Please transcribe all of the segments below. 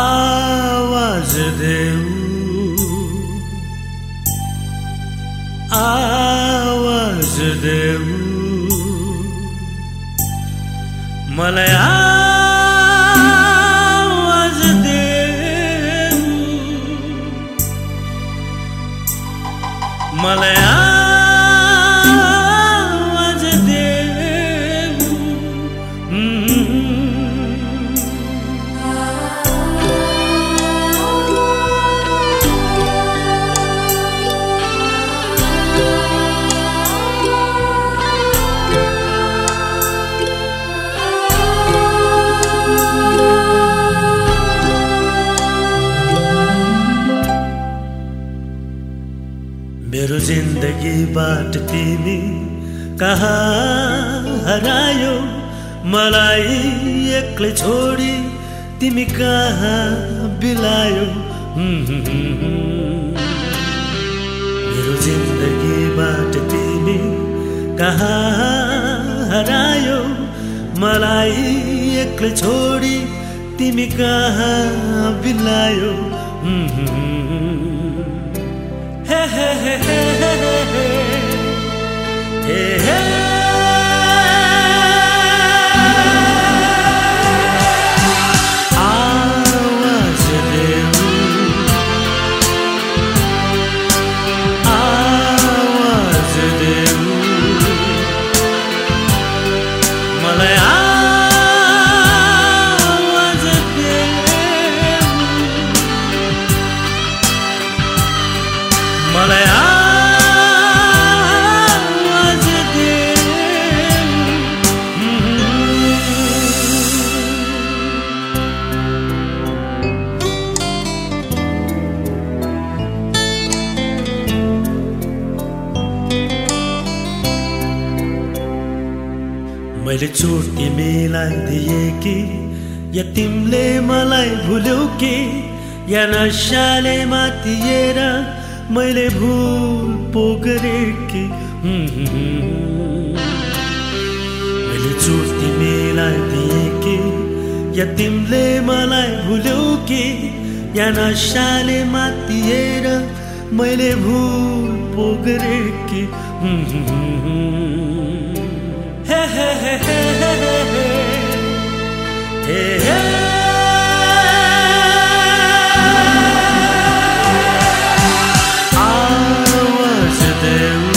आवाज देऊ आवाज देऊ मलाई आवाज देऊ मलाई आवाज देऊ मेरो जिन्दगीबाट तिमी कहाँ हरायो मलाई एक्लै छोडी तिमी कहाँ बिलायो मेरो जिन्दगीबाट तिमी कहाँ हरायो मलाई एक्लै छोडी तिमी कहाँ बिलायो हे हे हे हे हे हे हे आवाज देऊ आवाज देऊ मलाई आवाज देऊ मलाई आवाज देऊ मैले चोट तिमीलाई दिए कि या तिमीले मलाई भुल्यौ कि या नशाले मातिएर मैले भुल पो गरे कि मैले चोट तिमीलाई दिए कि या तिमीले मलाई भुल्यौ कि या नशाले मातिएर मैले भुल पो गरे कि हे हे हे हे हे हे आवाज देऊ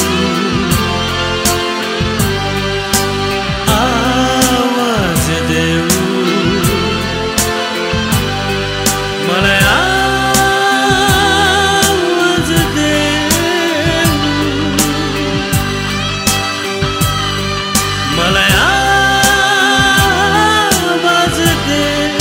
आवाज देऊ मलाई आवाज देऊ मलाई आवाज देऊ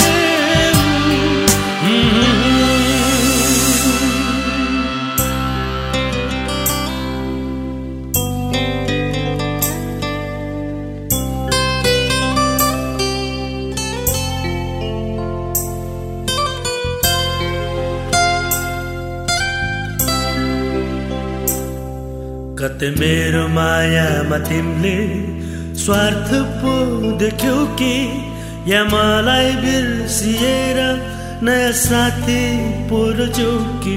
कतै मेरो मायामा तिमीले स्वार्थ पो देख्यौ कि या मलाई बिर्सिएर नयाँ साथी पो रोज्यौ कि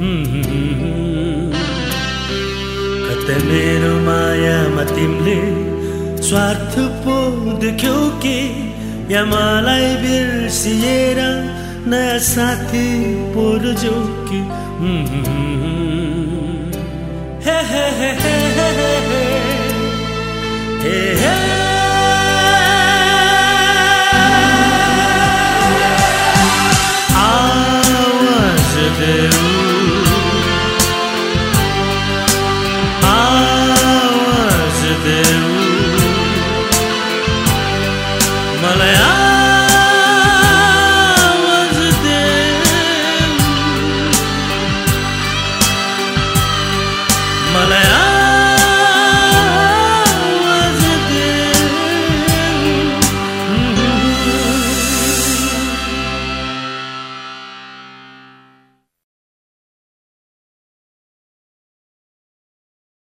कतै मेरो मायामा तिमीले स्वार्थ पो देख्यौ कि या मलाई बिर्सिएर नयाँ साथी पो रोज्यौ कि हे हे हे हे हे हे आवाज देऊ आवाज देऊ मलाई आवाज देऊ मलाई